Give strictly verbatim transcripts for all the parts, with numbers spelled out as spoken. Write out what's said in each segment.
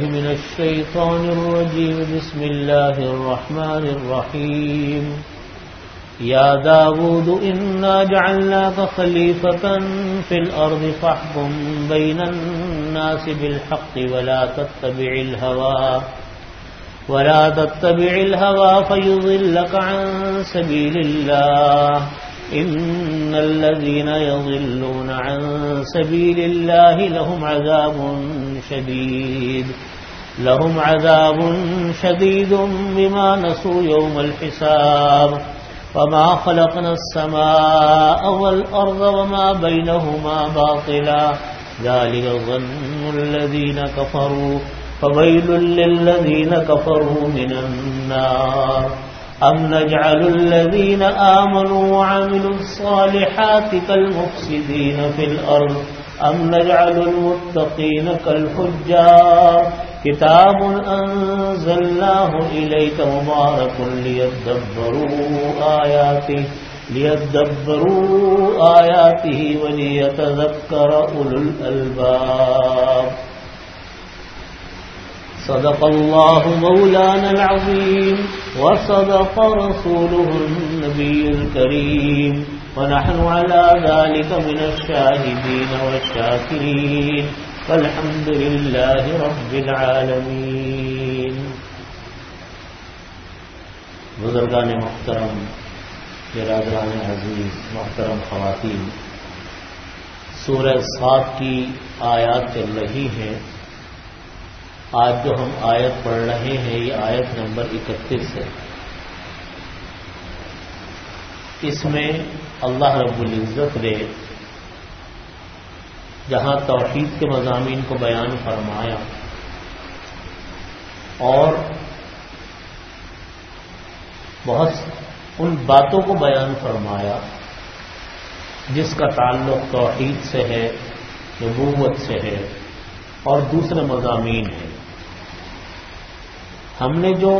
من الشيطان الرجيم بسم الله الرحمن الرحيم يا داود إنا جعلناك خليفة في الأرض فاحكم بين الناس بالحق ولا تتبع الهوى ولا تتبع الهوى فيضلك عن سبيل الله إن الذين يضلون عن سبيل الله لهم عذاب شديد لهم عذاب شديد بما نسوا يوم الحساب وما خلقنا السماء والأرض وما بينهما باطلا ذلك ظن الذين كفروا فويل للذين كفروا من النار أم نجعل الذين آمنوا وعملوا الصالحات كالمفسدين في الأرض أم نجعل المتقين كالفجار كتاب أنزلناه إليك مبارك ليدبروا آياته ليدبروا آياته وليتذكر أولو الألباب صدق الله مولانا العظيم وصدق رسوله النبي الكريم ونحن على ذلك من الشاهدين والشاكرين والحمد لله رب العالمين. بزرگان محترم، برادران عزیز، محترم خواتین، سورہ صاد کی آیات چل رہی ہیں. آج جو ہم آیت پڑھ رہے ہیں یہ آیت نمبر اکتیس ہے. اس میں اللہ رب العزت نے جہاں توحید کے مضامین کو بیان فرمایا اور بہت ان باتوں کو بیان فرمایا جس کا تعلق توحید سے ہے، نبوت سے ہے اور دوسرے مضامین ہیں. ہم نے جو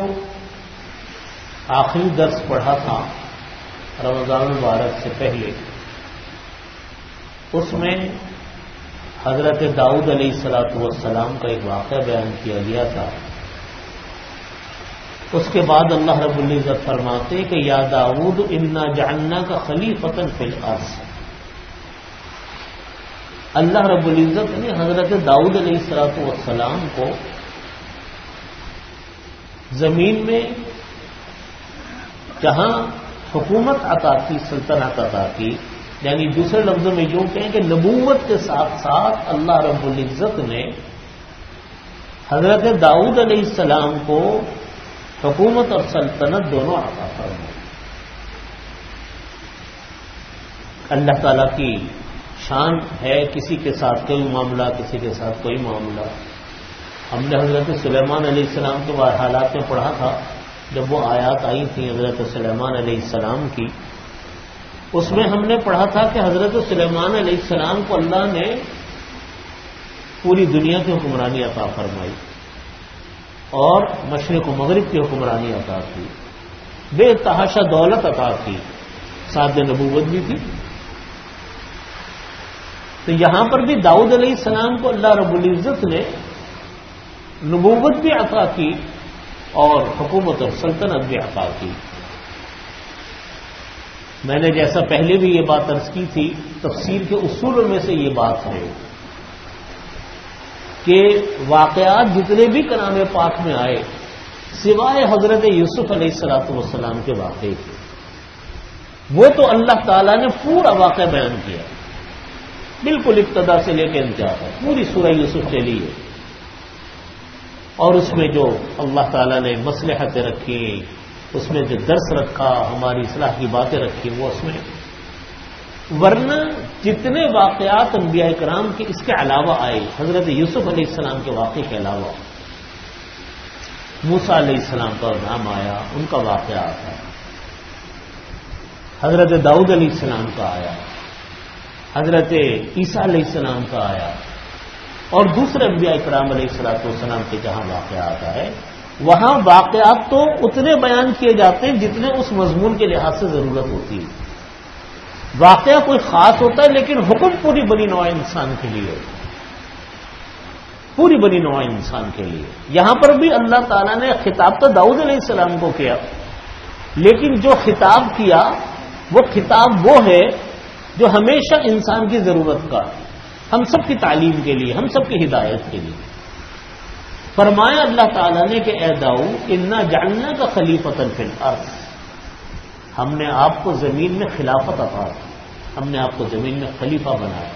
آخری درس پڑھا تھا رمضان المبارک سے پہلے، اس میں حضرت داؤد علیہ الصلاۃ والسلام کا ایک واقعہ بیان کیا گیا تھا. اس کے بعد اللہ رب العزت فرماتے کہ یا داؤد انا جعلناک خلیفۃ فی الارض. اللہ رب العزت نے حضرت داؤد علیہ الصلاۃ والسلام کو زمین میں جہاں حکومت عطا کی، سلطنت عطا کی، یعنی دوسرے لفظوں میں یوں کہیں کہ نبوت کے ساتھ ساتھ اللہ رب العزت نے حضرت داؤد علیہ السلام کو حکومت اور سلطنت دونوں عطا فرمائی. اللہ تعالیٰ کی شان ہے، کسی کے ساتھ کوئی معاملہ، کسی کے ساتھ کوئی معاملہ. ہم نے حضرت سلیمان علیہ السلام کے بعد حالات میں پڑھا تھا جب وہ آیات آئی تھیں حضرت سلیمان علیہ السلام کی. اس میں ہم نے پڑھا تھا کہ حضرت سلیمان علیہ السلام کو اللہ نے پوری دنیا کی حکمرانی عطا فرمائی اور مشرق و مغرب کی حکمرانی عطا کی، بے تحاشا دولت عطا کی، ساتھ نبوت بھی تھی. تو یہاں پر بھی داؤد علیہ السلام کو اللہ رب العزت نے نبوت بھی عطا کی اور حکومت اور سلطنت بھی عطا کی. میں نے جیسا پہلے بھی یہ بات عرض کی تھی، تفسیر کے اصولوں میں سے یہ بات ہے کہ واقعات جتنے بھی کلام پاک میں آئے سوائے حضرت یوسف علیہ الصلاۃ والسلام کے واقعے تھے، وہ تو اللہ تعالیٰ نے پورا واقعہ بیان کیا، بالکل ابتدا سے لے کے انتہا تک پوری سورہ یوسف چلی ہے. اور اس میں جو اللہ تعالیٰ نے مصلحتیں رکھی، اس میں جو درس رکھا، ہماری اصلاح کی باتیں رکھی، وہ اس میں. ورنہ جتنے واقعات انبیاء کرام کے اس کے علاوہ آئے، حضرت یوسف علیہ السلام کے واقعے کے علاوہ موسیٰ علیہ السلام کا نام آیا، ان کا واقعہ آتا ہے، حضرت داؤد علیہ السلام کا آیا، حضرت عیسیٰ علیہ السلام کا آیا اور دوسرے انبیاء کرام علیہ الصلوۃ والسلام کے جہاں واقعہ آتا ہے وہاں واقعات تو اتنے بیان کیے جاتے ہیں جتنے اس مضمون کے لحاظ سے ضرورت ہوتی ہے. واقعہ کوئی خاص ہوتا ہے لیکن حکم پوری بنی نوع انسان کے لیے. پوری بنی نوع انسان کے لیے. یہاں پر بھی اللہ تعالیٰ نے خطاب تو داؤد علیہ السلام کو کیا، لیکن جو خطاب کیا وہ خطاب وہ ہے جو ہمیشہ انسان کی ضرورت کا، ہم سب کی تعلیم کے لیے، ہم سب کی ہدایت کے لیے. فرمایا اللہ تعالیٰ نے کہ اے داؤد انا جعلناک خلیفۃ فی الارض، ہم نے آپ کو زمین میں خلافت عطا کی، ہم نے آپ کو زمین میں خلیفہ بنایا.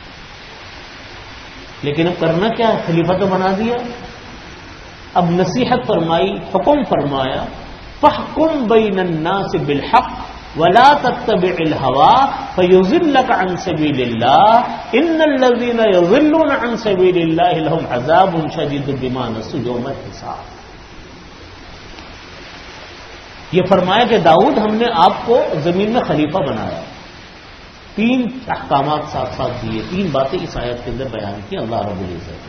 لیکن اب کرنا کیا ہے؟ خلیفہ تو بنا دیا، اب نصیحت فرمائی، حکم فرمایا فاحکم بین الناس بالحق ولا تتبع الهوى فيضلك عن سبيل الله ان الذين يضلون عن سبيل الله لهم عذاب شديد بما نسوا يوم الحساب. یہ فرمایا کہ داؤد ہم نے آپ کو زمین میں خلیفہ بنایا. تین احکامات ساتھ ساتھ دیے، تین باتیں اس آیت کے اندر بیان کی اللہ رب العزت.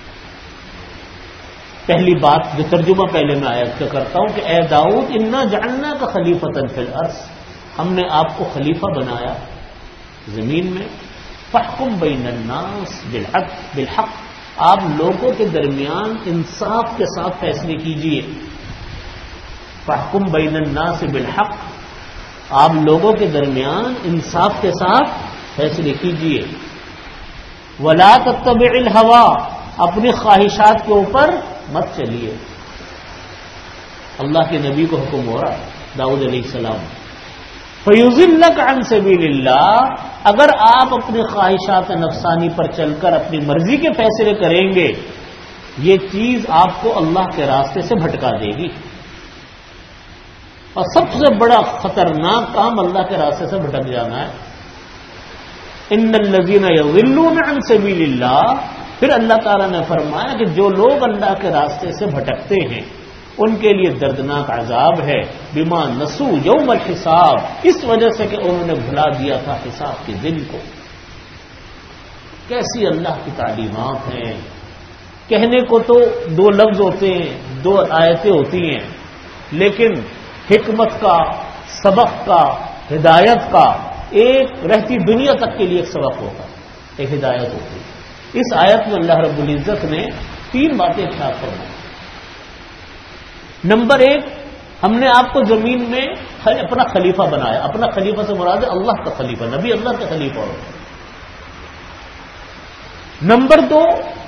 پہلی بات جو ترجمہ پہلے میں آیت کا کرتا ہوں کہ اے داؤد انا جعلناک خلیفۃ فی الارض، ہم نے آپ کو خلیفہ بنایا زمین میں. فاحکم بین الناس بالحق بالحق، آپ لوگوں کے درمیان انصاف کے ساتھ فیصلے کیجیے. فاحکم بین الناس بالحق، آپ لوگوں کے درمیان انصاف کے ساتھ فیصلے کیجیے. ولا تتبع الہوى، اپنی خواہشات کے اوپر مت چلیے. اللہ کے نبی کو حکم ہو رہا ہے داؤد علیہ السلام. فیضلک عن سبیل اللہ، اگر آپ اپنی خواہشات نفسانی پر چل کر اپنی مرضی کے فیصلے کریں گے، یہ چیز آپ کو اللہ کے راستے سے بھٹکا دے گی. اور سب سے بڑا خطرناک کام اللہ کے راستے سے بھٹک جانا ہے. ان الذین یضلون عن سبیل اللہ، پھر اللہ تعالیٰ نے فرمایا کہ جو لوگ اللہ کے راستے سے بھٹکتے ہیں ان کے لیے دردناک عذاب ہے. بما نسوا یوم الحساب، اس وجہ سے کہ انہوں نے بھلا دیا تھا حساب کے دن کو. کیسی اللہ کی تعلیمات ہیں. کہنے کو تو دو لفظ ہوتے ہیں، دو آیتیں ہوتی ہیں، لیکن حکمت کا، سبق کا، ہدایت کا ایک رہتی دنیا تک کے لیے ایک سبق ہوتا ہے، ایک ہدایت ہوتی ہے. اس آیت میں اللہ رب العزت نے تین باتیں ارشاد فرمائی. نمبر ایک، ہم نے آپ کو زمین میں اپنا خلیفہ بنایا. اپنا خلیفہ سے مراد ہے اللہ کا خلیفہ، نبی اللہ کا خلیفہ ہو. نمبر دو،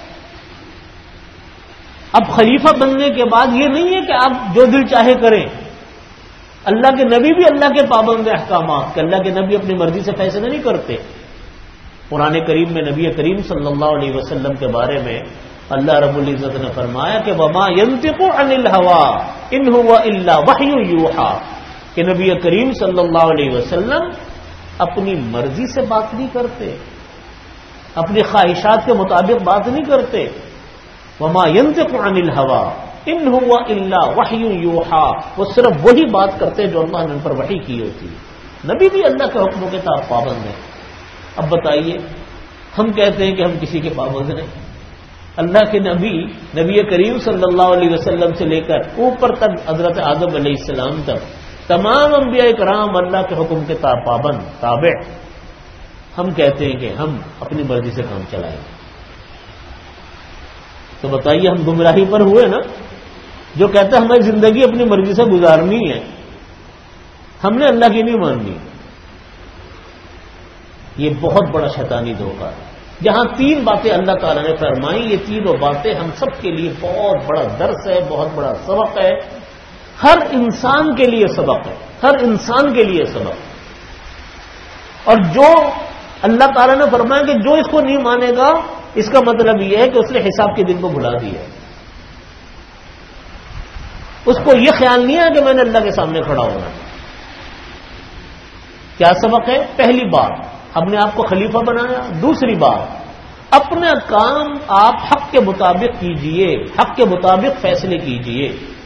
اب خلیفہ بننے کے بعد یہ نہیں ہے کہ آپ جو دل چاہے کریں. اللہ کے نبی بھی اللہ کے پابند احکامات، کہ اللہ کے نبی اپنی مرضی سے فیصلے نہیں کرتے. قرآن کریم میں نبی کریم صلی اللہ علیہ وسلم کے بارے میں اللہ رب العزت نے فرمایا کہ وما ينطق عن الهوى ان هو الا وحی یوحى، کہ نبی کریم صلی اللہ علیہ وسلم اپنی مرضی سے بات نہیں کرتے، اپنی خواہشات کے مطابق بات نہیں کرتے. وما ينطق عن الهوى ان هو الا وحی یوحى، وہ صرف وہی بات کرتے جو اللہ نے ان پر وحی کی ہوتی ہے. نبی بھی اللہ کے حکموں کے تحت پابند ہیں. اب بتائیے، ہم کہتے ہیں کہ ہم کسی کے پابند نہیں. اللہ کے نبی نبی کریم صلی اللہ علیہ وسلم سے لے کر اوپر تک حضرت آدم علیہ السلام تک تمام انبیاء کرام اللہ کے حکم کے پابند تابع. ہم کہتے ہیں کہ ہم اپنی مرضی سے کام چلائیں گے. تو بتائیے ہم گمراہی پر ہوئے نا. جو کہتے ہیں ہماری زندگی اپنی مرضی سے گزارنی ہے، ہم نے اللہ کی نہیں ماننی. یہ بہت بڑا شیطانی دھوکہ ہے. جہاں تین باتیں اللہ تعالیٰ نے فرمائی، یہ تینوں باتیں ہم سب کے لیے بہت بڑا درس ہے، بہت بڑا سبق ہے. ہر انسان کے لیے سبق ہے، ہر انسان کے لیے سبق. اور جو اللہ تعالیٰ نے فرمایا کہ جو اس کو نہیں مانے گا، اس کا مطلب یہ ہے کہ اس نے حساب کے دن کو بھلا دیا. اس کو یہ خیال نہیں ہے کہ میں نے اللہ کے سامنے کھڑا ہونا. کیا سبق ہے؟ پہلی بات، ہم نے آپ کو خلیفہ بنایا. دوسری بات، اپنا کام آپ حق کے مطابق کیجئے، حق کے مطابق فیصلے کیجئے.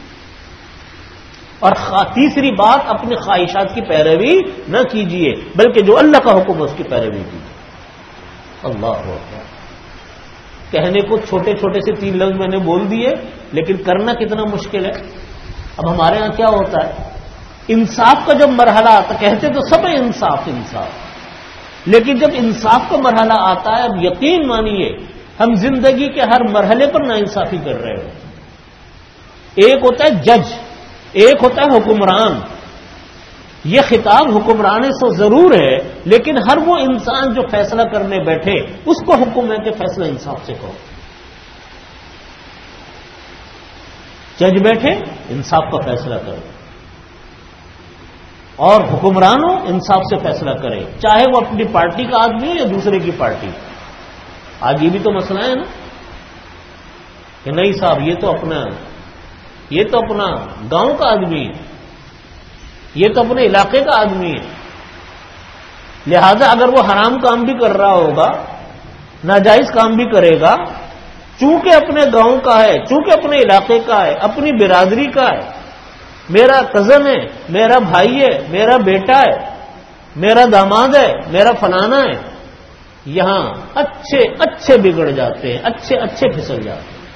اور تیسری بات، اپنی خواہشات کی پیروی نہ کیجئے، بلکہ جو اللہ کا حکم ہے اس کی پیروی کیجئے. اللہ اکبر. کہنے کو چھوٹے چھوٹے سے تین لفظ میں نے بول دیے، لیکن کرنا کتنا مشکل ہے. اب ہمارے ہاں کیا ہوتا ہے، انصاف کا جب مرحلہ آتا، کہتے تو سب انصاف انصاف، لیکن جب انصاف کا مرحلہ آتا ہے، اب یقین مانیے ہم زندگی کے ہر مرحلے پر ناانصافی کر رہے ہیں. ایک ہوتا ہے جج، ایک ہوتا ہے حکمران. یہ خطاب حکمران سے ضرور ہے، لیکن ہر وہ انسان جو فیصلہ کرنے بیٹھے اس کو حکم ہے کہ فیصلہ انصاف سے کرو. جج بیٹھے انصاف کا فیصلہ کرو، اور حکمران ہو انصاف سے فیصلہ کرے، چاہے وہ اپنی پارٹی کا آدمی ہو یا دوسرے کی پارٹی. آج یہ بھی تو مسئلہ ہے نا کہ نہیں صاحب یہ تو اپنا یہ تو اپنا گاؤں کا آدمی ہے، یہ تو اپنے علاقے کا آدمی ہے، لہذا اگر وہ حرام کام بھی کر رہا ہوگا، ناجائز کام بھی کرے گا، چونکہ اپنے گاؤں کا ہے، چونکہ اپنے علاقے کا ہے، اپنی برادری کا ہے، میرا کزن ہے، میرا بھائی ہے، میرا بیٹا ہے، میرا داماد ہے، میرا فلانا ہے، یہاں اچھے اچھے بگڑ جاتے ہیں، اچھے اچھے پھسل جاتے ہیں،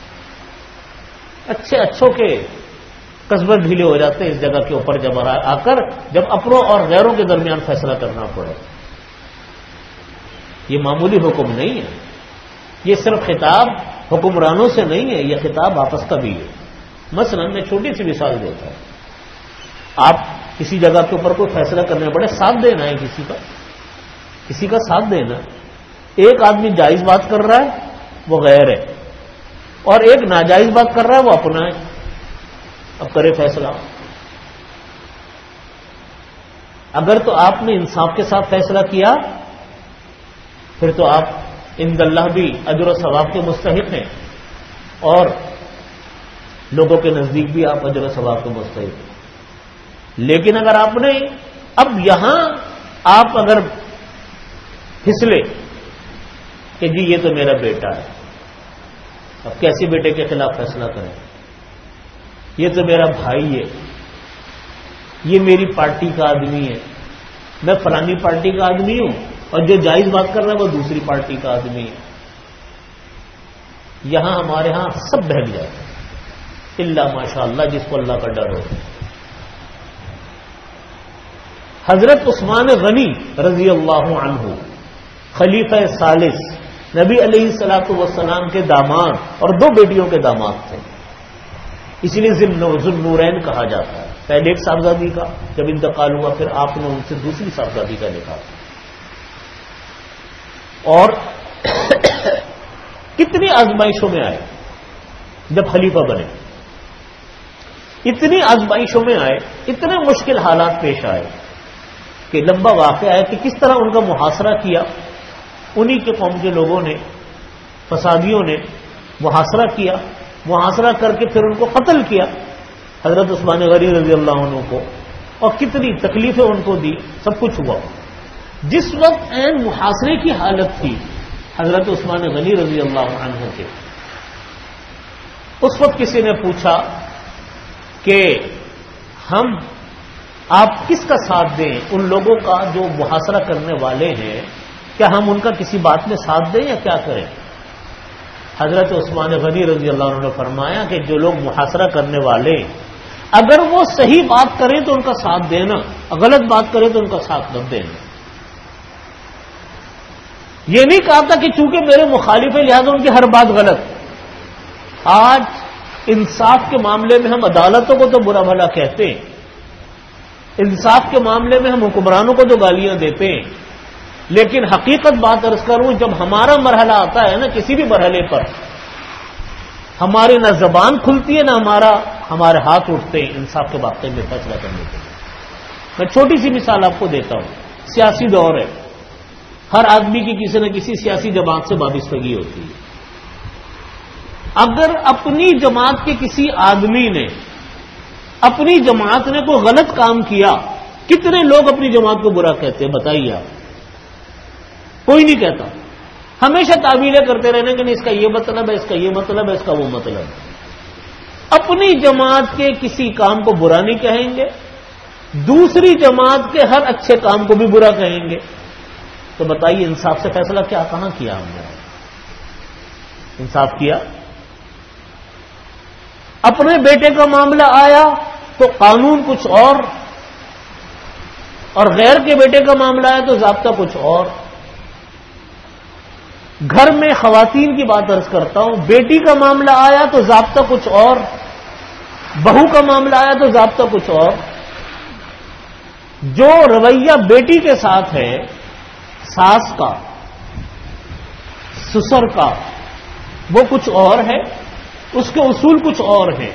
اچھے اچھوں کے قصبے ڈھیلے ہو جاتے ہیں اس جگہ کے اوپر جب آ کر جب اپنوں اور غیروں کے درمیان فیصلہ کرنا پڑے. یہ معمولی حکم نہیں ہے، یہ صرف خطاب حکمرانوں سے نہیں ہے، یہ خطاب آپس کا بھی ہے. مثلا میں چھوٹی سی مثال دیتا ہوں. آپ کسی جگہ کے اوپر کوئی فیصلہ کرنے پڑے، ساتھ دینا ہے کسی کا کسی کا ساتھ دینا. ایک آدمی جائز بات کر رہا ہے وہ غیر ہے، اور ایک ناجائز بات کر رہا ہے وہ اپنا ہے. اب کرے فیصلہ. اگر تو آپ نے انصاف کے ساتھ فیصلہ کیا پھر تو آپ عند اللہ بھی اجر و ثواب کے مستحق ہیں، اور لوگوں کے نزدیک بھی آپ اجر و ثواب کے مستحق ہیں. لیکن اگر آپ نے اب یہاں آپ اگر پھسلے کہ جی یہ تو میرا بیٹا ہے، اب کیسے بیٹے کے خلاف فیصلہ کریں؟ یہ تو میرا بھائی ہے، یہ میری پارٹی کا آدمی ہے، میں فلانی پارٹی کا آدمی ہوں، اور جو جائز بات کر رہا ہے وہ دوسری پارٹی کا آدمی ہے. یہاں ہمارے ہاں سب بہک جاتے ہیں الا ماشاء اللہ جس کو اللہ کا ڈر ہو. حضرت عثمان غنی رضی اللہ عنہ خلیفہ ثالث نبی علیہ الصلوۃ والسلام کے داماد اور دو بیٹیوں کے داماد تھے، اس لیے ذوالنورین کہا جاتا ہے. پہلے ایک صاحبزادی کا جب انتقال ہوا پھر آپ نے ان سے دوسری صاحبزادی کا نکاح. اور کتنی آزمائشوں میں آئے جب خلیفہ بنے، اتنی آزمائشوں میں آئے، اتنے مشکل حالات پیش آئے کہ لمبا واقعہ ہے کہ کس طرح ان کا محاصرہ کیا. انہی کے قوم کے لوگوں نے، فسادیوں نے محاصرہ کیا، محاصرہ کر کے پھر ان کو قتل کیا حضرت عثمان غنی رضی اللہ عنہ کو، اور کتنی تکلیفیں ان کو دی. سب کچھ ہوا. جس وقت عین محاصرے کی حالت تھی حضرت عثمان غنی رضی اللہ عنہ کے، اس وقت کسی نے پوچھا کہ ہم آپ کس کا ساتھ دیں، ان لوگوں کا جو محاصرہ کرنے والے ہیں، کیا ہم ان کا کسی بات میں ساتھ دیں یا کیا کریں؟ حضرت عثمان غنی رضی اللہ عنہ نے فرمایا کہ جو لوگ محاصرہ کرنے والے اگر وہ صحیح بات کریں تو ان کا ساتھ دینا، غلط بات کریں تو ان کا ساتھ مت دینا. یہ نہیں کہا تھا کہ چونکہ میرے مخالف ہے لہذا ان کی ہر بات غلط. آج انصاف کے معاملے میں ہم عدالتوں کو تو برا بھلا کہتے ہیں، انصاف کے معاملے میں ہم حکمرانوں کو جو گالیاں دیتے ہیں، لیکن حقیقت بات عرض کروں جب ہمارا مرحلہ آتا ہے نا کسی بھی مرحلے پر، ہماری نہ زبان کھلتی ہے نہ ہمارا ہمارے ہاتھ اٹھتے ہیں انصاف کے واقعے میں فیصلہ کرنے کے لیے. میں چھوٹی سی مثال آپ کو دیتا ہوں. سیاسی دور ہے، ہر آدمی کی کسی نہ کسی سیاسی جماعت سے وابستگی ہوتی ہے. اگر اپنی جماعت کے کسی آدمی نے اپنی جماعت نے کوئی غلط کام کیا، کتنے لوگ اپنی جماعت کو برا کہتے ہیں بتائیے آپ؟ کوئی نہیں کہتا. ہمیشہ تعویلیں کرتے رہنے کہ نہیں اس کا یہ مطلب ہے، اس کا یہ مطلب ہے، اس کا وہ مطلب ہے. اپنی جماعت کے کسی کام کو برا نہیں کہیں گے، دوسری جماعت کے ہر اچھے کام کو بھی برا کہیں گے. تو بتائیے انصاف سے فیصلہ کیا کہاں کیا ہم نے؟ انصاف کیا؟ اپنے بیٹے کا معاملہ آیا تو قانون کچھ اور، اور غیر کے بیٹے کا معاملہ آیا تو ضابطہ کچھ اور. گھر میں خواتین کی بات عرض کرتا ہوں، بیٹی کا معاملہ آیا تو ضابطہ کچھ اور، بہو کا معاملہ آیا تو ضابطہ کچھ اور. جو رویہ بیٹی کے ساتھ ہے ساس کا، سسر کا، وہ کچھ اور ہے، اس کے اصول کچھ اور ہیں.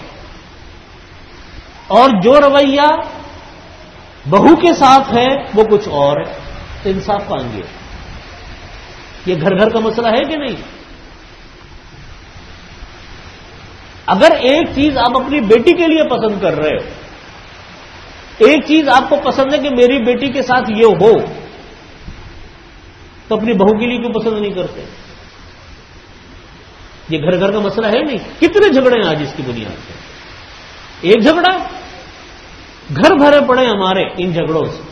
اور جو رویہ بہو کے ساتھ ہے وہ کچھ اور ہے. تو انصاف کہاں گیا؟ یہ گھر گھر کا مسئلہ ہے کہ نہیں؟ اگر ایک چیز آپ اپنی بیٹی کے لیے پسند کر رہے ہو، ایک چیز آپ کو پسند ہے کہ میری بیٹی کے ساتھ یہ ہو، تو اپنی بہو کے لیے کیوں پسند نہیں کرتے؟ یہ گھر گھر کا مسئلہ ہے نہیں؟ کتنے جھگڑے ہیں آج اس کی بنیاد سے؟ ایک جھگڑا، گھر بھرے پڑے ہمارے ان جھگڑوں سے.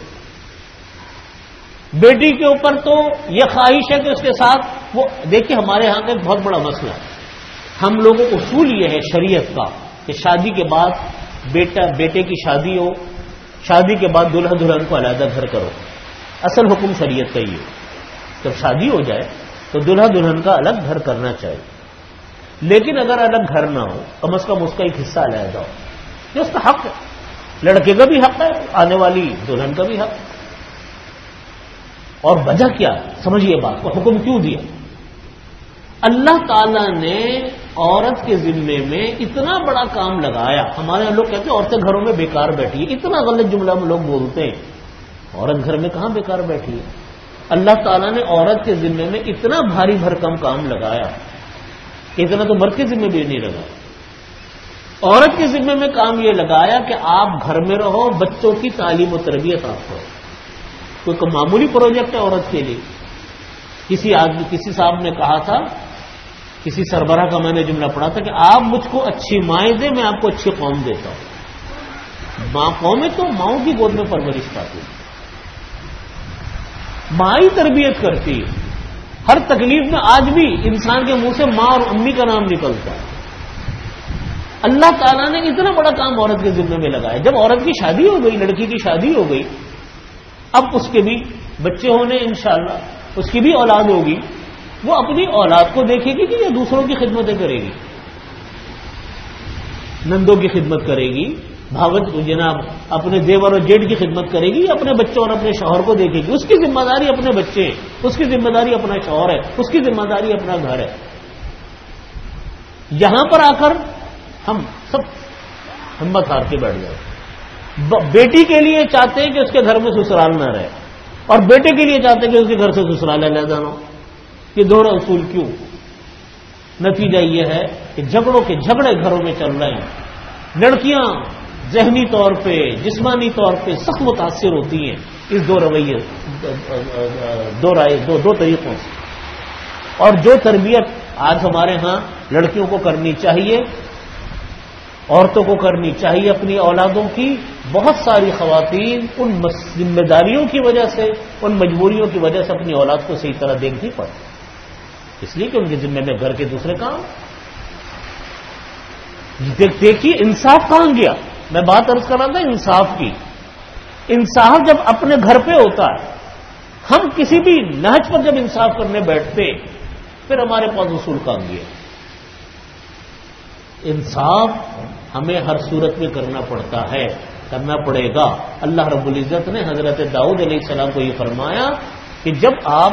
بیٹی کے اوپر تو یہ خواہش ہے کہ اس کے ساتھ وہ، دیکھیے ہمارے ہاں کا ایک بہت بڑا مسئلہ ہے. ہم لوگوں کو اصول یہ ہے شریعت کا کہ شادی کے بعد بیٹا بیٹے کی شادی ہو، شادی کے بعد دلہا دلہن کو علیحدہ گھر کرو. اصل حکم شریعت کا ہی ہے. جب شادی ہو جائے تو دلہا دلہن کا الگ گھر کرنا چاہیے. لیکن اگر الگ گھر نہ ہو، کم از کم اس کا ایک حصہ علیحدہ ہو. یہ اس کا حق ہے، لڑکے کا بھی حق ہے، آنے والی دلہن کا بھی حق ہے. اور وجہ کیا ہے؟ سمجھیے بات کو، حکم کیوں دیا؟ اللہ تعالیٰ نے عورت کے ذمے میں اتنا بڑا کام لگایا. ہمارے یہاں لوگ کہتے ہیں عورتیں گھروں میں بیکار بیٹھی ہے. اتنا غلط جملہ ہم لوگ بولتے ہیں. عورت گھر میں کہاں بیکار بیٹھی ہے؟ اللہ تعالیٰ نے عورت کے ذمے میں اتنا بھاری بھرکم کام لگایا، اتنا تو مرد کے ذمے بھی نہیں لگا. عورت کے ذمے میں کام یہ لگایا کہ آپ گھر میں رہو، بچوں کی تعلیم و تربیت آپ کرو. کوئی معمولی پروجیکٹ ہے عورت کے لیے. کسی آدمی کسی صاحب نے کہا تھا، کسی سربراہ کا میں نے جملہ پڑھا تھا کہ آپ مجھ کو اچھی مائیں دیں، میں آپ کو اچھی قوم دیتا ہوں. ماں قومیں تو ماؤں کی گود میں پرورش پاتی، ماں ہی تربیت کرتی ہے. ہر تکلیف میں آج بھی انسان کے منہ سے ماں اور امی کا نام نکلتا ہے. اللہ تعالیٰ نے اتنا بڑا کام عورت کے ذمے میں لگایا. جب عورت کی شادی ہو گئی، لڑکی کی شادی ہو گئی، اب اس کے بھی بچے ہونے انشاءاللہ، اس کی بھی اولاد ہوگی. وہ اپنی اولاد کو دیکھے گی کہ یہ دوسروں کی خدمتیں کرے گی، نندوں کی خدمت کرے گی، بھاوت جناب اپنے دیور اور جیٹ کی خدمت کرے گی، اپنے بچوں اور اپنے شوہر کو دیکھے گی. اس کی ذمہ داری اپنے بچے ہیں، اس کی ذمہ داری اپنا شوہر ہے، اس کی ذمہ داری اپنا گھر ہے. یہاں پر آ کر ہم سب ہمت ہار کے بیٹھ جائیں. بیٹی کے لیے چاہتے ہیں کہ اس کے گھر میں سسرال نہ رہے، اور بیٹے کے لیے چاہتے ہیں کہ اس کے گھر سے سسرال علیحدہ نہ ہو. یہ دونوں اصول کیوں؟ نتیجہ یہ ہے کہ جھگڑوں کے جھگڑے گھروں میں چل رہے ہیں. لڑکیاں ذہنی طور پہ، جسمانی طور پہ سخت متاثر ہوتی ہیں اس دو رویے دو رائے دو دو طریقوں سے. اور جو تربیت آج ہمارے ہاں لڑکیوں کو کرنی چاہیے، عورتوں کو کرنی چاہیے اپنی اولادوں کی، بہت ساری خواتین ان ذمہ داریوں کی وجہ سے، ان مجبوریوں کی وجہ سے اپنی اولاد کو صحیح طرح دیکھنی پڑتی، اس لیے کہ ان کے ذمہ میں گھر کے دوسرے کام. دیکھیے انصاف کہاں گیا؟ میں بات عرض کر رہا تھا انصاف کی. انصاف جب اپنے گھر پہ ہوتا ہے، ہم کسی بھی نہج پر جب انصاف کرنے بیٹھتے، پھر ہمارے پاس اصول کہاں گیا؟ انصاف ہمیں ہر صورت میں کرنا پڑتا ہے، کرنا پڑے گا. اللہ رب العزت نے حضرت داؤد علیہ السلام کو یہ فرمایا کہ جب آپ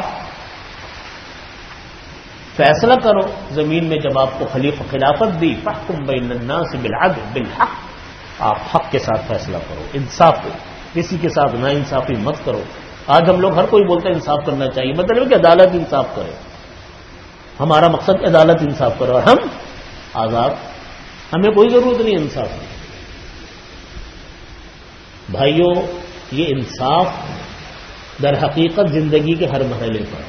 فیصلہ کرو زمین میں، جب آپ کو خلیفہ خلافت دی، فاحکم بین الناس بالعدل بالحق، آپ حق کے ساتھ فیصلہ کرو، انصاف کرو، کسی کے ساتھ نا انصافی مت کرو. آج ہم لوگ ہر کوئی بولتا ہے انصاف کرنا چاہیے، مطلب کہ عدالت انصاف کرے. ہمارا مقصد عدالت انصاف کرو، اور ہم آزاد، ہمیں کوئی ضرورت نہیں انصاف کی. بھائیوں، یہ انصاف در حقیقت زندگی کے ہر مرحلے پر.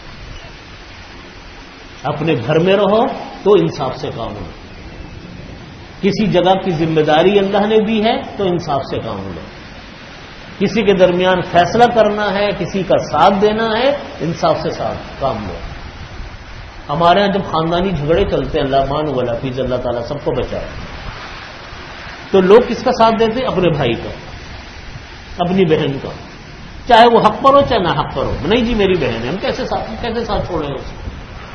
اپنے گھر میں رہو تو انصاف سے کام لو. کسی جگہ کی ذمہ داری اللہ نے دی ہے تو انصاف سے کام لو. کسی کے درمیان فیصلہ کرنا ہے، کسی کا ساتھ دینا ہے، انصاف سے ساتھ کام لو. ہمارے یہاں جب خاندانی جھگڑے چلتے ہیں، اللہ مان والا فیض اللہ تعالیٰ سب کو بچائے، تو لوگ کس کا ساتھ دیتے ہیں؟ اپنے بھائی کا، اپنی بہن کا، چاہے وہ حق پر ہو چاہے نہ حق پر ہو. نہیں جی میری بہن ہے، ہم کیسے ساتھ کیسے ساتھ چھوڑیں اس کو؟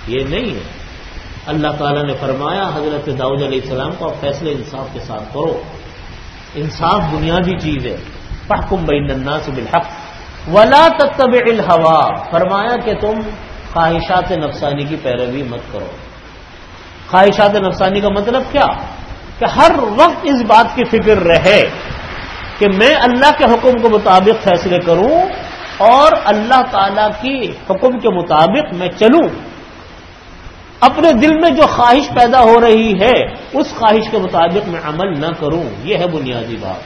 یہ نہیں ہے. اللہ تعالیٰ نے فرمایا حضرت داؤد علیہ السلام کو آپ فیصلے انصاف کے ساتھ کرو. انصاف بنیادی چیز ہے. فاحکم بین الناس بالحق ولا تتبع الہوا. فرمایا کہ تم خواہشات نفسانی کی پیروی مت کرو. خواہشات نفسانی کا مطلب کیا؟ کہ ہر وقت اس بات کی فکر رہے کہ میں اللہ کے حکم کے مطابق فیصلے کروں اور اللہ تعالی کی حکم کے مطابق میں چلوں. اپنے دل میں جو خواہش پیدا ہو رہی ہے اس خواہش کے مطابق میں عمل نہ کروں. یہ ہے بنیادی بات.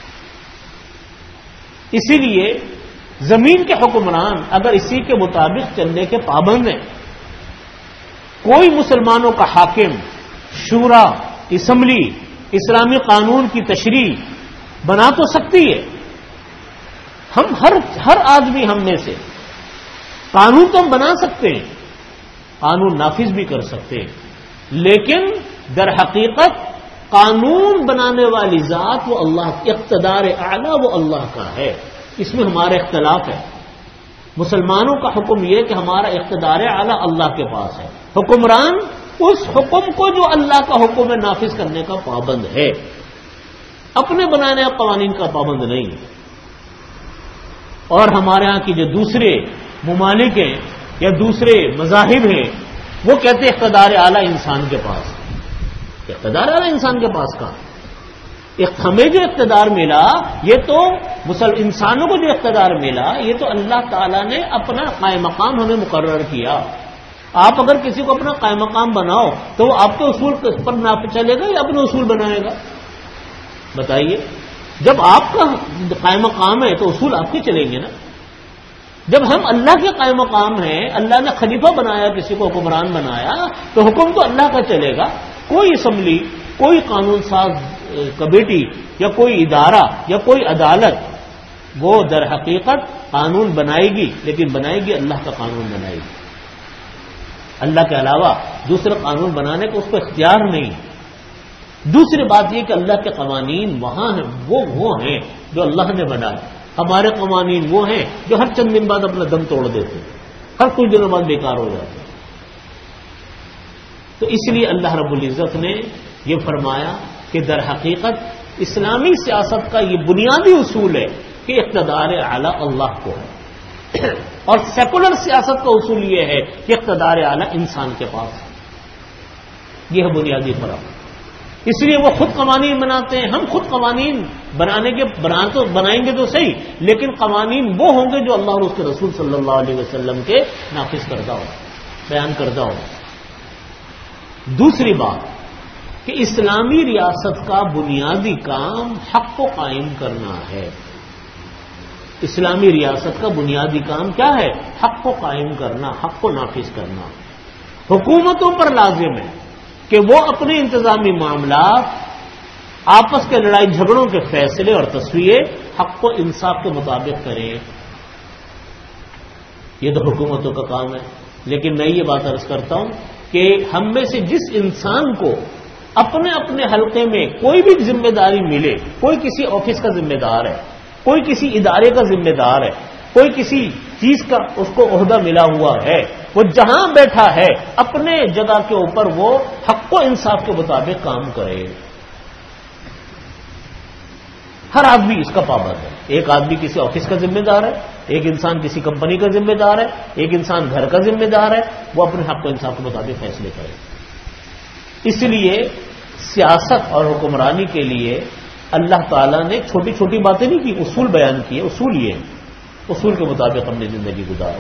اسی لیے زمین کے حکمران اگر اسی کے مطابق چلنے کے پابند ہیں، کوئی مسلمانوں کا حاکم، شورا، اسمبلی اسلامی قانون کی تشریح بنا تو سکتی ہے. ہم ہر ہر آدمی ہم میں سے قانون تو ہم بنا سکتے ہیں، قانون نافذ بھی کر سکتے ہیں، لیکن در حقیقت قانون بنانے والی ذات وہ اللہ، اقتدار اعلیٰ وہ اللہ کا ہے. اس میں ہمارا اختلاف ہے. مسلمانوں کا حکم یہ کہ ہمارا اقتدار اعلیٰ اللہ کے پاس ہے. حکمران اس حکم کو جو اللہ کا حکم ہے نافذ کرنے کا پابند ہے، اپنے بنانے قوانین کا پابند نہیں. اور ہمارے ہاں کی جو دوسرے ممالک ہیں یا دوسرے مذاہب ہیں وہ کہتے ہیں اقتدار اعلیٰ انسان کے پاس. اقتدار اعلیٰ انسان کے پاس کہاں؟ ہمیں جو اقتدار ملا یہ تو مسل انسانوں کو جو اقتدار ملا یہ تو اللہ تعالیٰ نے اپنا قائم مقام ہمیں مقرر کیا. آپ اگر کسی کو اپنا قائم مقام بناؤ تو وہ آپ کے اصول پر نہ چلے گا یا اپنے اصول بنائے گا؟ بتائیے. جب آپ کا قائم مقام ہے تو اصول آپ کے چلیں گے نا. جب ہم اللہ کے قائم مقام ہیں، اللہ نے خلیفہ بنایا، کسی کو حکمران بنایا، تو حکم تو اللہ کا چلے گا. کوئی اسمبلی، کوئی قانون ساز کمیٹی یا کوئی ادارہ یا کوئی عدالت وہ در حقیقت قانون بنائے گی، لیکن بنائے گی اللہ کا قانون بنائے گی. اللہ کے علاوہ دوسرے قانون بنانے کو اس کو اختیار نہیں. دوسری بات یہ کہ اللہ کے قوانین وہاں ہیں، وہ وہ ہیں جو اللہ نے بنائے. ہمارے قوانین وہ ہیں جو ہر چند دن بعد اپنا دم توڑ دیتے ہیں، ہر کچھ دنوں بعد بیکار ہو جاتے ہیں. تو اس لیے اللہ رب العزت نے یہ فرمایا کہ در حقیقت اسلامی سیاست کا یہ بنیادی اصول ہے کہ اقتدار اعلیٰ اللہ کو ہے، اور سیکولر سیاست کا اصول یہ ہے کہ اقتدار اعلیٰ انسان کے پاس ہے. یہ ہے بنیادی فرق. اس لیے وہ خود قوانین بناتے ہیں. ہم خود قوانین بنانے کے بنا تو بنائیں گے تو صحیح، لیکن قوانین وہ ہوں گے جو اللہ اور اس کے رسول صلی اللہ علیہ وسلم کے نافذ کردہ ہو، بیان کردہ ہو. دوسری بات کہ اسلامی ریاست کا بنیادی کام حق کو قائم کرنا ہے. اسلامی ریاست کا بنیادی کام کیا ہے؟ حق کو قائم کرنا، حق کو نافذ کرنا. حکومتوں پر لازم ہے کہ وہ اپنے انتظامی معاملات، آپس کے لڑائی جھگڑوں کے فیصلے اور تصویے حق و انصاف کے مطابق کریں. یہ تو حکومتوں کا کام ہے. لیکن میں یہ بات عرض کرتا ہوں کہ ہم میں سے جس انسان کو اپنے اپنے حلقے میں کوئی بھی ذمہ داری ملے، کوئی کسی آفس کا ذمہ دار ہے، کوئی کسی ادارے کا ذمہ دار ہے، کوئی کسی چیز کا اس کو عہدہ ملا ہوا ہے، وہ جہاں بیٹھا ہے اپنے جگہ کے اوپر وہ حق و انصاف کے مطابق کام کرے. ہر آدمی اس کا پابند ہے. ایک آدمی کسی آفس کا ذمہ دار ہے، ایک انسان کسی کمپنی کا ذمہ دار ہے، ایک انسان گھر کا ذمہ دار ہے. وہ اپنے حق و انصاف کے مطابق فیصلے کرے. اس لیے سیاست اور حکمرانی کے لیے اللہ تعالیٰ نے چھوٹی چھوٹی باتیں نہیں کی، اصول بیان کیے. اصول یہ اصول کے مطابق ہم نے زندگی گزارو.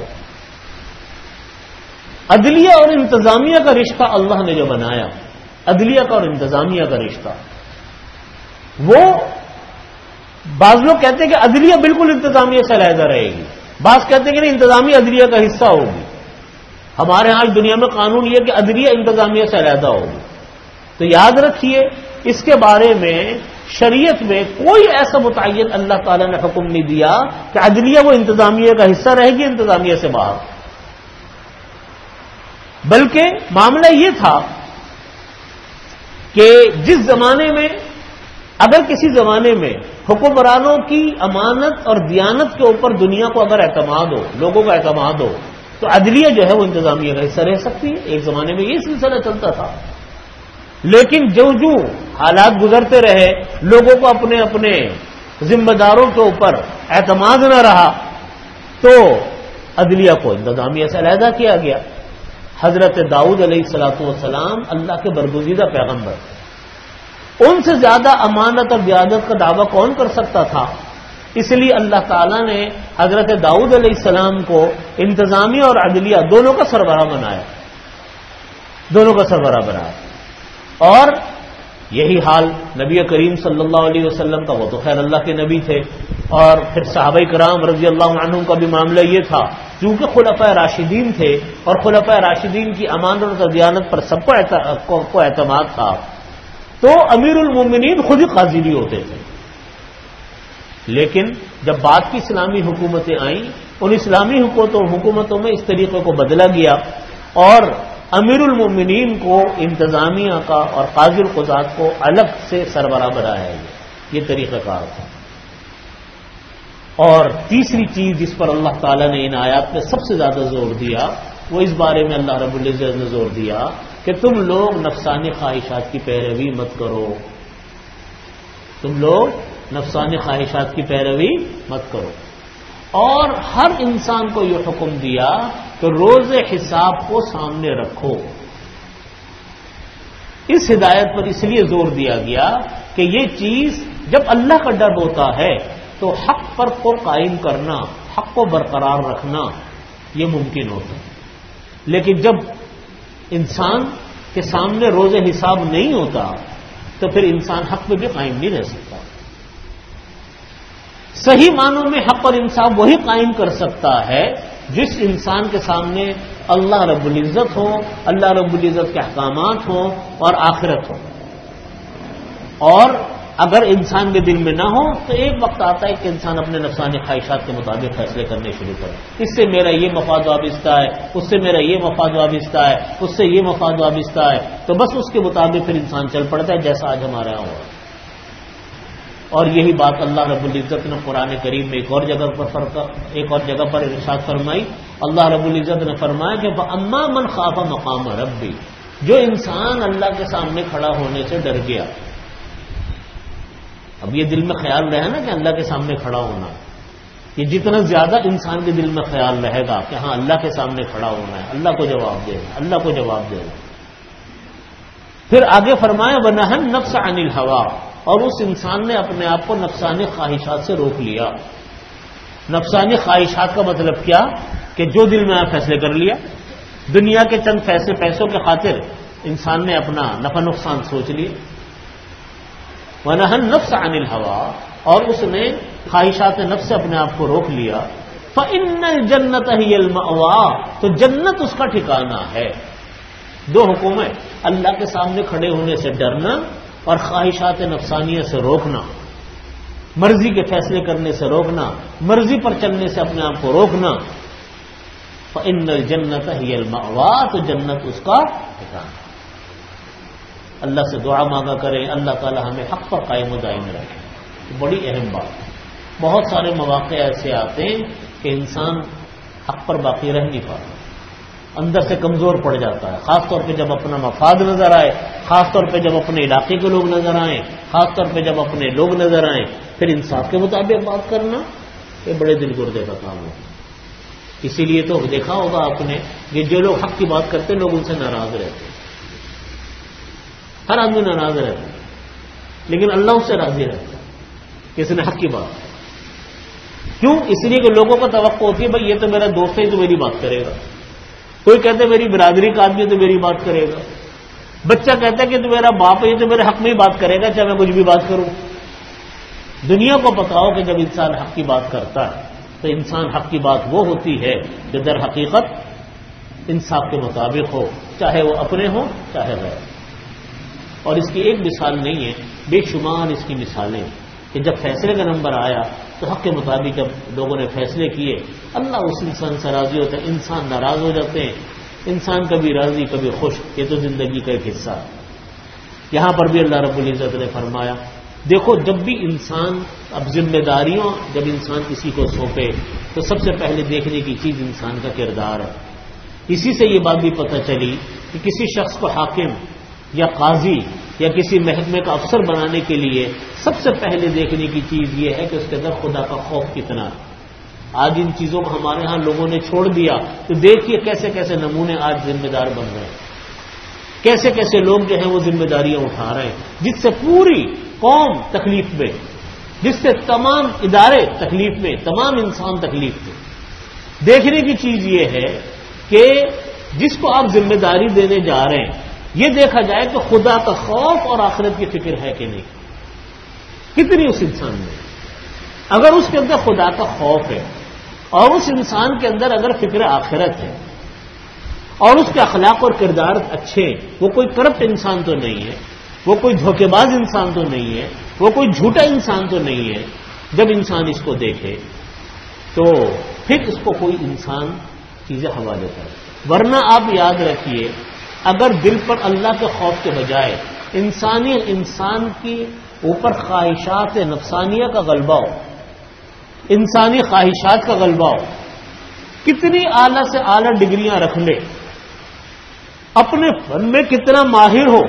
عدلیہ اور انتظامیہ کا رشتہ اللہ نے جو بنایا، عدلیہ کا اور انتظامیہ کا رشتہ، وہ بعض لوگ کہتے ہیں کہ عدلیہ بالکل انتظامیہ سے علیحدہ رہے گی، بعض کہتے ہیں کہ نہیں، انتظامیہ عدلیہ کا حصہ ہوگی. ہمارے ہاں دنیا میں قانون یہ کہ عدلیہ انتظامیہ سے علیحدہ ہوگی. تو یاد رکھیے اس کے بارے میں شریعت میں کوئی ایسا متعین اللہ تعالیٰ نے حکم نہیں دیا کہ عدلیہ وہ انتظامیہ کا حصہ رہے گی انتظامیہ سے باہر. بلکہ معاملہ یہ تھا کہ جس زمانے میں اگر کسی زمانے میں حکمرانوں کی امانت اور دیانت کے اوپر دنیا کو اگر اعتماد ہو، لوگوں کا اعتماد ہو، تو عدلیہ جو ہے وہ انتظامیہ کا حصہ رہ سکتی ہے. ایک زمانے میں یہ سلسلہ چلتا تھا. لیکن جو جو حالات گزرتے رہے, لوگوں کو اپنے اپنے ذمہ داروں کے اوپر اعتماد نہ رہا, تو عدلیہ کو انتظامیہ سے علیحدہ کیا گیا. حضرت داؤد علیہ الصلوۃ والسلام اللہ کے برگزیدہ پیغمبر, ان سے زیادہ امانت اور قیادت کا دعویٰ کون کر سکتا تھا؟ اس لیے اللہ تعالیٰ نے حضرت داؤد علیہ السلام کو انتظامیہ اور عدلیہ دونوں کا سربراہ بنایا, دونوں کا سربراہ بنایا. اور یہی حال نبی کریم صلی اللہ علیہ وسلم کا, وہ تو خیر اللہ کے نبی تھے, اور پھر صحابہ کرام رضی اللہ عنہم کا بھی معاملہ یہ تھا, چونکہ خلفائے راشدین تھے اور خلفائے راشدین کی امانت اور دیانت پر سب کو اعتماد تھا, تو امیر المومنین خود ہی قاضی بھی ہوتے تھے. لیکن جب بعد کی اسلامی حکومتیں آئیں, ان اسلامی حکومتوں میں اس طریقے کو بدلا گیا اور امیر المومنین کو انتظامیہ کا اور قاضی القضات کو الگ سے سربراہ بنایا گیا. یہ طریقہ کار تھا. اور تیسری چیز جس پر اللہ تعالیٰ نے ان آیات پہ سب سے زیادہ زور دیا, وہ اس بارے میں اللہ رب العزت نے زور دیا کہ تم لوگ نفسانی خواہشات کی پیروی مت کرو. تم لوگ نفسانی خواہشات کی پیروی مت کرو. اور ہر انسان کو یہ حکم دیا کہ روز حساب کو سامنے رکھو. اس ہدایت پر اس لیے زور دیا گیا کہ یہ چیز جب اللہ کا ڈر ہوتا ہے تو حق پر کو قائم کرنا, حق کو برقرار رکھنا یہ ممکن ہوتا ہے. لیکن جب انسان کے سامنے روز حساب نہیں ہوتا تو پھر انسان حق پہ بھی قائم نہیں رہ سکتا. صحیح معنوں میں حق اور انصاف وہی قائم کر سکتا ہے جس انسان کے سامنے اللہ رب العزت ہو, اللہ رب العزت کے احکامات ہوں اور آخرت ہو. اور اگر انسان کے دل میں نہ ہو تو ایک وقت آتا ہے کہ انسان اپنے نفسانی خواہشات کے مطابق فیصلے کرنے شروع کرے. اس سے میرا یہ مفاد وابستہ ہے, اس سے میرا یہ مفاد وابستہ ہے, اس سے یہ مفاد وابستہ ہے, تو بس اس کے مطابق پھر انسان چل پڑتا ہے جیسا آج ہمارے یہاں ہوا. اور یہی بات اللہ رب العزت نے قرآن کریم میں ایک اور جگہ پر فرق ایک اور جگہ پر ارشاد فرمائی. اللہ رب العزت نے فرمایا کہ فَأَمَّا مَنْ خَافَ مَقَامَ رَبِّ, جو انسان اللہ کے سامنے کھڑا ہونے سے ڈر گیا. اب یہ دل میں خیال رہے نا کہ اللہ کے سامنے کھڑا ہونا, یہ جتنا زیادہ انسان کے دل میں خیال رہے گا کہ ہاں اللہ کے سامنے کھڑا ہونا ہے, اللہ کو جواب دے گا, اللہ کو جواب دے گا. پھر آگے فرمایا وَنَهَى النَّفْسَ عَنِ الْهَوَىٰ, اور اس انسان نے اپنے آپ کو نفسانی خواہشات سے روک لیا. نفسانی خواہشات کا مطلب کیا کہ جو دل میں فیصلے کر لیا, دنیا کے چند پیسے پیسوں کے خاطر انسان نے اپنا نفع نقصان سوچ لیا. وَنَهَى النَّفْسَ عَنِ الْهَوَىٰ, اور اس نے خواہشات نفس سے اپنے آپ کو روک لیا. فَإِنَّ الْجَنَّةَ هِيَ الْمَأْوَىٰ, تو جنت اس کا ٹھکانہ ہے. دو حکم ہے, اللہ کے سامنے کھڑے ہونے سے ڈرنا اور خواہشات نفسانیہ سے روکنا, مرضی کے فیصلے کرنے سے روکنا, مرضی پر چلنے سے اپنے آپ کو روکنا. فَإِنَّ الْجَنَّةَ هِيَ الْمَأْوَىٰ, تو جنت اس کا ٹھکانہ. اللہ سے دعا مانگا کریں اللہ تعالی ہمیں حق پر قائم و دائم رکھے. بڑی اہم بات ہے. بہت سارے مواقع ایسے آتے ہیں کہ انسان حق پر باقی رہ نہیں پاتا, اندر سے کمزور پڑ جاتا ہے, خاص طور پہ جب اپنا مفاد نظر آئے, خاص طور پہ جب اپنے علاقے کے لوگ نظر آئیں, خاص طور پہ جب اپنے لوگ نظر آئیں, پھر انصاف کے مطابق بات کرنا یہ بڑے دل گردے کا کام ہے. اسی لیے تو دیکھا ہوگا آپ نے کہ جو لوگ حق کی بات کرتے ہیں لوگ ان سے ناراض رہتے ہیں. ہر آدمی ناراض رہتا ہے, لیکن اللہ اس سے راضی رہتا ہے کہ اس نے حق کی بات. کیوں؟ اس لیے کہ لوگوں کو توقع ہوتی ہے بھائی یہ تو میرا دوست ہے تو میری بات کرے گا. کوئی کہتا ہے میری برادری کا آدمی تو میری بات کرے گا. بچہ کہتا ہے کہ تو میرا باپ ہے یہ تو میرے حق میں ہی بات کرے گا چاہے میں کچھ بھی بات کروں. دنیا کو پتا ہو کہ جب انسان حق کی بات کرتا ہے تو انسان حق کی بات وہ ہوتی ہے جو در حقیقت انصاف کے مطابق ہو, چاہے وہ اپنے ہوں چاہے غیر. اور اس کی ایک مثال نہیں ہے, بے شمار اس کی مثالیں کہ جب فیصلے کا نمبر آیا تو حق کے مطابق جب لوگوں نے فیصلے کیے اللہ اس انسان سے راضی ہوتا ہے, انسان ناراض ہو جاتے ہیں. انسان کبھی راضی کبھی خوش, یہ تو زندگی کا ایک حصہ ہے. یہاں پر بھی اللہ رب العزت نے فرمایا دیکھو جب بھی انسان اب ذمہ داریاں جب انسان کسی کو سونپے تو سب سے پہلے دیکھنے کی چیز انسان کا کردار ہے. اسی سے یہ بات بھی پتہ چلی کہ کسی شخص کو حاکم یا قاضی یا کسی محکمے کا افسر بنانے کے لیے سب سے پہلے دیکھنے کی چیز یہ ہے کہ اس کے اندر خدا کا خوف کتنا ہے. آج ان چیزوں کو ہمارے ہاں لوگوں نے چھوڑ دیا تو دیکھیے کیسے کیسے نمونے آج ذمہ دار بن رہے ہیں, کیسے کیسے لوگ جو ہیں وہ ذمہ داریاں اٹھا رہے ہیں, جس سے پوری قوم تکلیف میں, جس سے تمام ادارے تکلیف میں, تمام انسان تکلیف میں. دیکھنے کی چیز یہ ہے کہ جس کو آپ ذمہ داری دینے جا رہے ہیں یہ دیکھا جائے کہ خدا کا خوف اور آخرت کی فکر ہے کہ نہیں, کتنی اس انسان میں. اگر اس کے اندر خدا کا خوف ہے اور اس انسان کے اندر اگر فکر آخرت ہے اور اس کے اخلاق اور کردار اچھے, وہ کوئی کرپٹ انسان تو نہیں ہے, وہ کوئی دھوکے باز انسان تو نہیں ہے, وہ کوئی جھوٹا انسان تو نہیں ہے. جب انسان اس کو دیکھے تو پھر اس کو کوئی انسان چیزیں حوالے کرے. ورنہ آپ یاد رکھیے اگر دل پر اللہ کے خوف کے بجائے انسانی انسان کی اوپر خواہشات نفسانیہ کا غلبہ ہو, انسانی خواہشات کا غلبہ ہو, کتنی اعلیٰ سے اعلیٰ ڈگریاں رکھ لے, اپنے فن میں کتنا ماہر ہو,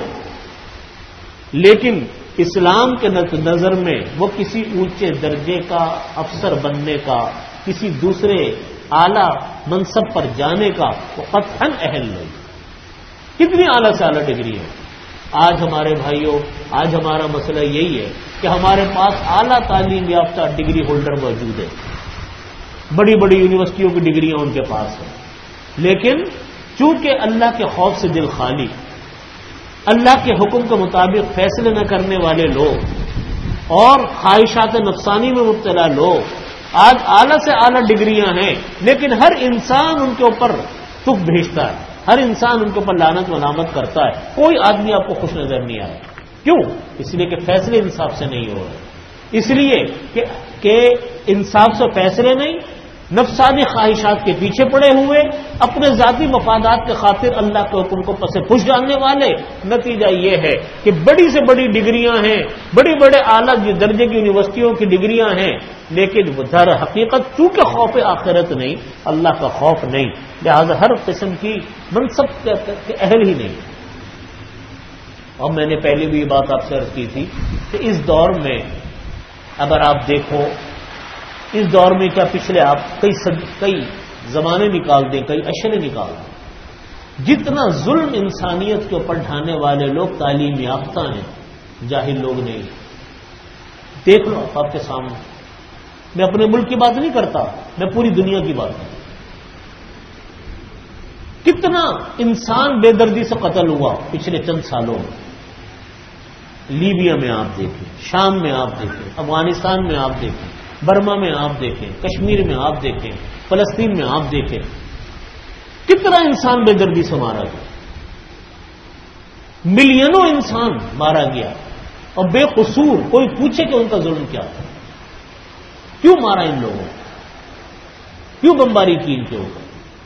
لیکن اسلام کے نظر میں وہ کسی اونچے درجے کا افسر بننے کا, کسی دوسرے اعلیٰ منصب پر جانے کا وہ قطعاً اہل نہیں. کتنی اعلیٰ سے اعلیٰ ڈگری ہے. آج ہمارے بھائیوں, آج ہمارا مسئلہ یہی ہے کہ ہمارے پاس اعلیٰ تعلیم یافتہ ڈگری ہولڈر موجود ہے, بڑی بڑی یونیورسٹیوں کی ڈگریاں ان کے پاس ہیں, لیکن چونکہ اللہ کے خوف سے دل خالی, اللہ کے حکم کے مطابق فیصلے نہ کرنے والے لوگ اور خواہشات نفسانی میں مبتلا لوگ آج اعلیٰ سے اعلیٰ ڈگریاں ہیں, لیکن ہر انسان ان کے اوپر تک بھیجتا ہے, ہر انسان ان کے اوپر لعنت ملامت کرتا ہے. کوئی آدمی آپ کو خوش نظر نہیں آئے. کیوں؟ اس لیے کہ فیصلے انصاف سے نہیں ہو رہے, اس لیے کہ, کہ انصاف سے فیصلے نہیں, نفسانی خواہشات کے پیچھے پڑے ہوئے, اپنے ذاتی مفادات کے خاطر اللہ کے حکم کو پس پش ڈالنے والے. نتیجہ یہ ہے کہ بڑی سے بڑی ڈگریاں ہیں, بڑے بڑے اعلیٰ درجے کی یونیورسٹیوں کی ڈگریاں ہیں, لیکن در حقیقت چونکہ خوف آخرت نہیں, اللہ کا خوف نہیں, لہذا ہر قسم کی منصب کے اہل ہی نہیں. اور میں نے پہلے بھی یہ بات آپ سے عرض کی تھی کہ اس دور میں اگر آپ دیکھو, اس دور میں کیا پچھلے آپ کئی صد, کئی زمانے نکال دیں, کئی اشرے نکال دیں, جتنا ظلم انسانیت کے اوپر ڈھانے والے لوگ تعلیم یافتہ ہیں, جاہل لوگ نہیں. دیکھ لو آپ کے سامنے. میں اپنے ملک کی بات نہیں کرتا, میں پوری دنیا کی بات کرتا. کتنا انسان بے دردی سے قتل ہوا پچھلے چند سالوں میں. لیبیا میں آپ دیکھیں, شام میں آپ دیکھیں, افغانستان میں آپ دیکھیں, برما میں آپ دیکھیں, کشمیر میں آپ دیکھیں, فلسطین میں آپ دیکھیں, کتنا انسان بے دردی سے مارا گیا. ملینوں انسان مارا گیا اور بے قصور. کوئی پوچھے کہ ان کا ظلم کیا تھا, کیوں مارا ان لوگوں کو, کیوں بمباری کی ان کے اوپر.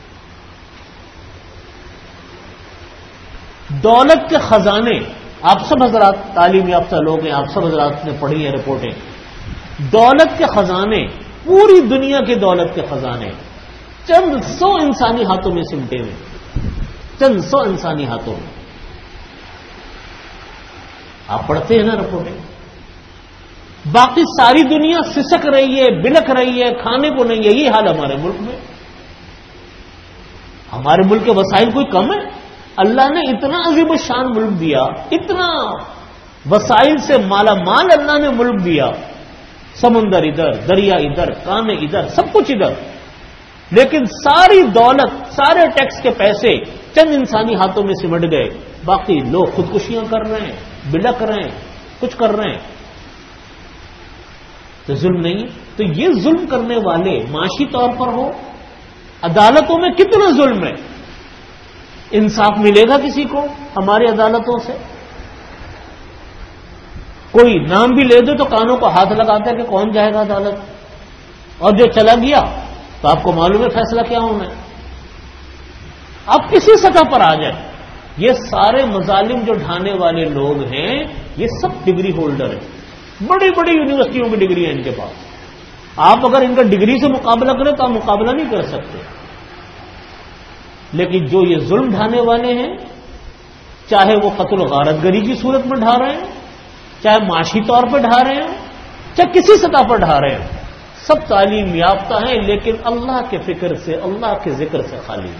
دولت کے خزانے, آپ سب حضرات تعلیم یافتہ لوگ ہیں, آپ سب حضرات نے پڑھی ہیں رپورٹیں. دولت کے خزانے, پوری دنیا کے دولت کے خزانے چند سو انسانی ہاتھوں میں سمٹے ہوئے, چند سو انسانی ہاتھوں میں. آپ پڑھتے ہیں نا رپورٹیں. باقی ساری دنیا سسک رہی ہے, بلک رہی ہے, کھانے کو نہیں. یہی حال ہمارے ملک میں. ہمارے ملک کے وسائل کوئی کم ہے؟ اللہ نے اتنا عظیم الشان ملک دیا, اتنا وسائل سے مالا مال اللہ نے ملک دیا. سمندر ادھر, دریا ادھر, کانے ادھر, سب کچھ ادھر, لیکن ساری دولت, سارے ٹیکس کے پیسے چند انسانی ہاتھوں میں سمٹ گئے. باقی لوگ خودکشیاں کر رہے ہیں, بلک رہے ہیں, کچھ کر رہے ہیں. تو ظلم نہیں. تو یہ ظلم کرنے والے معاشی طور پر ہو, عدالتوں میں کتنا ظلم ہے. انصاف ملے گا کسی کو ہماری عدالتوں سے؟ کوئی نام بھی لے دو تو کانوں کو ہاتھ لگاتا ہے کہ کون جائے گا عدالت, اور جو چلا گیا تو آپ کو معلوم ہے فیصلہ کیا ہونا ہے. آپ کسی سطح پر آ جائیں, یہ سارے مظالم جو ڈھانے والے لوگ ہیں یہ سب ڈگری ہولڈر ہیں. بڑی بڑی یونیورسٹیوں کی ڈگری ہیں ان کے پاس. آپ اگر ان کا ڈگری سے مقابلہ کریں تو آپ مقابلہ نہیں کر سکتے. لیکن جو یہ ظلم ڈھانے والے ہیں، چاہے وہ قتل و غارت گری کی صورت میں ڈھا رہے ہیں، چاہے معاشی طور پر ڈھا رہے ہیں، چاہے کسی سطح پر ڈھا رہے ہیں، سب تعلیم یافتہ ہیں لیکن اللہ کے فکر سے، اللہ کے ذکر سے خالی.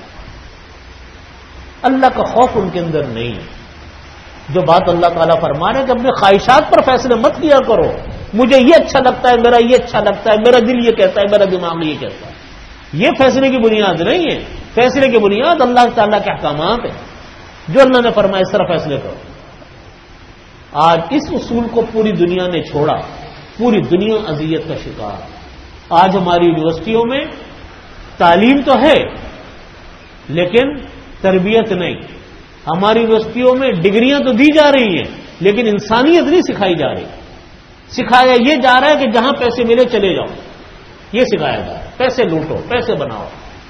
اللہ کا خوف ان کے اندر نہیں ہے. جو بات اللہ تعالیٰ فرما رہے ہیں کہ اپنے خواہشات پر فیصلے مت کیا کرو، مجھے یہ اچھا لگتا ہے، میرا یہ اچھا لگتا ہے، میرا دل یہ کہتا ہے، میرا دماغ یہ کہتا ہے. یہ فیصلے کی بنیاد نہیں ہے. فیصلے کی بنیاد اللہ تعالیٰ کے احکامات ہیں. جو اللہ نے فرمایا اس طرح فیصلے کرو. آج اس اصول کو پوری دنیا نے چھوڑا، پوری دنیا اذیت کا شکار. آج ہماری یونیورسٹیوں میں تعلیم تو ہے لیکن تربیت نہیں. ہماری یونیورسٹیوں میں ڈگریاں تو دی جا رہی ہیں لیکن انسانیت نہیں سکھائی جا رہی. سکھایا یہ جا رہا ہے کہ جہاں پیسے ملے چلے جاؤ، یہ سکھایا جا رہا ہے. پیسے لوٹو، پیسے بناؤ.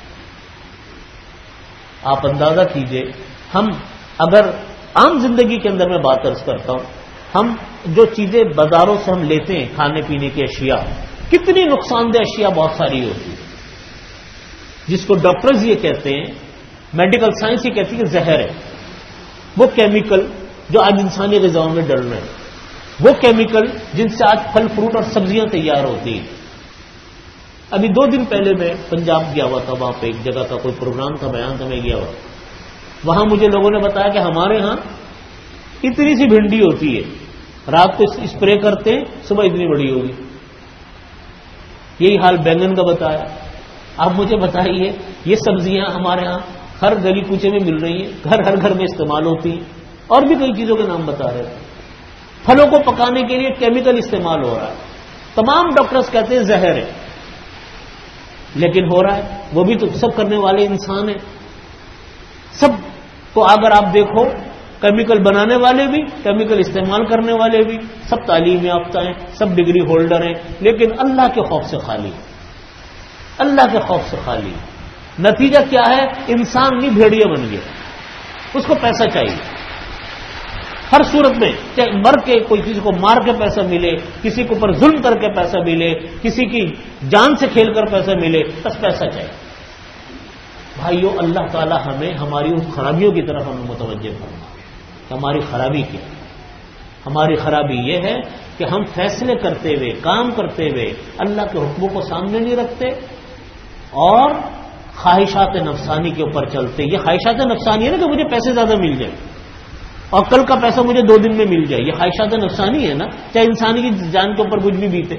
آپ اندازہ کیجئے، ہم اگر عام زندگی کے اندر میں بات عرض کرتا ہوں، ہم جو چیزیں بازاروں سے ہم لیتے ہیں، کھانے پینے کی اشیاء، کتنی نقصان دہ اشیاء بہت ساری ہوتی ہے جس کو ڈاکٹرز یہ کہتے ہیں، میڈیکل سائنس یہ کہتی ہے کہ زہر ہے. وہ کیمیکل جو آج انسانی غذاؤں میں ڈل رہے ہیں، وہ کیمیکل جن سے آج پھل فروٹ اور سبزیاں تیار ہوتی ہیں. ابھی دو دن پہلے میں پنجاب گیا ہوا تھا، وہاں پہ ایک جگہ کا کوئی پروگرام تھا، بیان تھا، میں گیا ہوا. وہاں مجھے لوگوں نے بتایا کہ ہمارے ہاں اتنی سی بھنڈی ہوتی ہے، رات کو اسپرے کرتے ہیں، صبح اتنی بڑی ہوگی. یہی حال بینگن کا بتایا. آپ مجھے بتائیے، یہ سبزیاں ہمارے ہاں ہر گلی کوچے میں مل رہی ہیں، گھر ہر گھر میں استعمال ہوتی ہیں، اور بھی کئی چیزوں کے نام بتا رہے ہیں. پھلوں کو پکانے کے لیے کیمیکل استعمال ہو رہا ہے. تمام ڈاکٹرز کہتے ہیں زہر ہے، لیکن ہو رہا ہے. وہ بھی تو سب کرنے والے انسان ہیں. سب کو اگر آپ دیکھو، کیمیکل بنانے والے بھی، کیمیکل استعمال کرنے والے بھی، سب تعلیم یافتہ ہیں، سب ڈگری ہولڈر ہیں، لیکن اللہ کے خوف سے خالی. اللہ کے خوف سے خالی. نتیجہ کیا ہے؟ انسان نہیں بھیڑیا بن گیا. اس کو پیسہ چاہیے ہر صورت میں، چاہے مر کے کوئی کسی کو مار کے پیسہ ملے، کسی کے اوپر ظلم کر کے پیسہ ملے، کسی کی جان سے کھیل کر پیسہ ملے، بس پیسہ چاہیے. بھائیو، اللہ تعالی ہمیں ہماری ان خرابیوں کی طرف ہمیں متوجہ کرنا. ہماری خرابی کیا؟ ہماری خرابی یہ ہے کہ ہم فیصلے کرتے ہوئے، کام کرتے ہوئے اللہ کے حکموں کو سامنے نہیں رکھتے اور خواہشات نفسانی کے اوپر چلتے. یہ خواہشات نفسانی ہے نا کہ مجھے پیسے زیادہ مل جائیں اور کل کا پیسہ مجھے دو دن میں مل جائے. یہ خواہشات نفسانی ہے نا، چاہے انسانی کی جان کے اوپر کچھ بھی بیتے.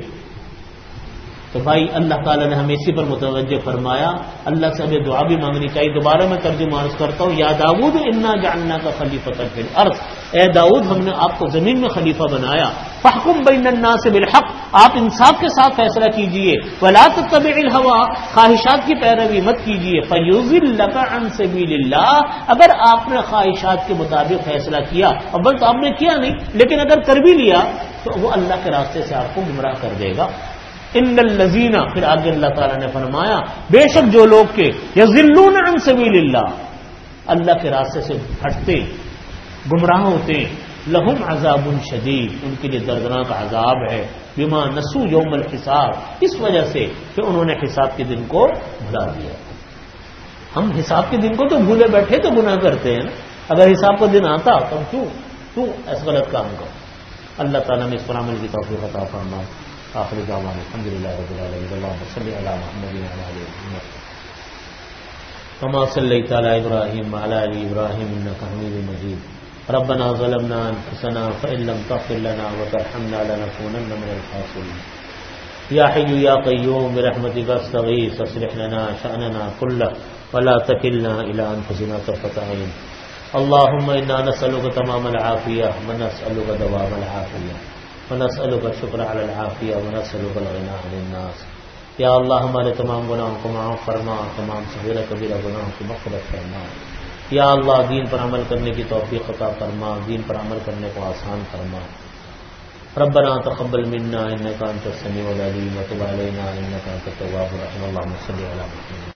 تو بھائی، اللہ تعالیٰ نے ہمیں اسی پر متوجہ فرمایا. اللہ سے ہمیں دعا بھی مانگنی چاہیے. دوبارہ میں ترجمہ عرض کرتا ہوں، یا داؤد انا جعلناک خلیفۃ فی الارض. اے داؤد، ہم نے آپ کو زمین میں خلیفہ بنایا. فاحکم بین الناس بالحق. آپ انصاف کے ساتھ فیصلہ کیجئے. ولا تتبع الہوی. خواہشات کی پیروی مت کیجئے. فیضلک عن سبیل اللہ. اگر آپ نے خواہشات کے مطابق فیصلہ کیا، اول تو آپ نے کیا نہیں، لیکن اگر کر بھی لیا تو وہ اللہ کے راستے سے آپ کو گمراہ کر دے گا. ان الذین، پھر آگے اللہ تعالیٰ نے فرمایا، بے شک جو لوگ کے یضلون عن سبیل اللہ، اللہ کے راستے سے ہٹتے، گمراہ ہوتے، لہم عذاب شدید، ان کے لیے دردناک عذاب ہے. بما نسوا یوم الحساب، اس وجہ سے کہ انہوں نے حساب کے دن کو بھلا دیا. ہم حساب کے دن کو تو بھولے بیٹھے تو گناہ کرتے ہیں نا. اگر حساب کا دن آتا تو ہم کیوں کیوں ایسا غلط کام کرو. اللہ تعالیٰ نے اس پر عمل کی توفیق عطا فرمائے. آخر دعوانا الحمد للہ رب العالمین. اللهم صل على محمد وعلى آل محمد كما صليت على إبراهيم وعلى آل إبراهيم إنك حميد مجيد. ربنا ظلمنا أنفسنا فإن لم تغفر لنا وترحمنا لنكونن من الخاسرين. يا حي يا قيوم برحمتك استغيث اصلح لنا شأننا كله ولا تكلنا إلى أنفسنا طرفة عين. اللهم إنا نسألك تمام العافية ونسألك دوام العافية ونسألك الشكر على العافية ونسألك الغنى عن الناس. یا اللہ، ہمارے تمام گناہوں کو معاف فرما، تمام صغیرہ کبیرہ گناہوں کی مغفرت فرما. یا اللہ، دین پر عمل کرنے کی توفیق عطا فرما، دین پر عمل کرنے کو آسان فرما. ربنا تقبل منا انك انت السميع العليم وتب علينا انك انت التواب الرحيم. اللهم صل على محمد.